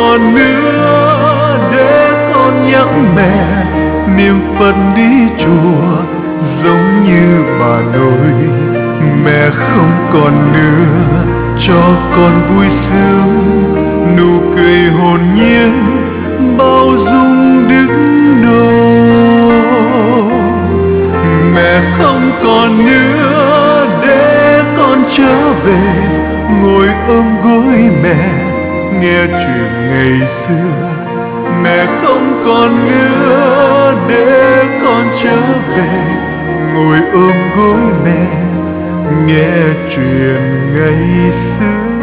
còn nữa để con nhắc mẹ niệm Phật đi chùa giống như bà nội. Mẹ không còn nữa cho con vui sướng, nụ cười hồn nhiên bao dung đức độ. Mẹ không còn nữa để con trở về ngồi ôm gối mẹ nghe chuyện ngày xưa. Mẹ không còn nữa để con trở về ngồi ôm gối mẹ nghe chuyện ngày xưa.